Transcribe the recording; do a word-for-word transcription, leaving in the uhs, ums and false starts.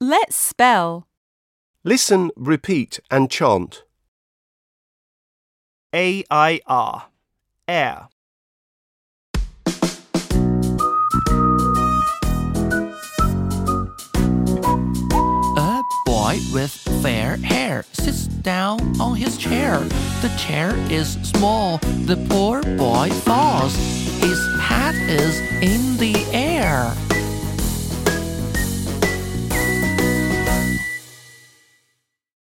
Let's spell. Listen, repeat and chant. A I R, air. A boy with fair hair sits down on his chair. The chair is small. The poor boy falls. His hat is in the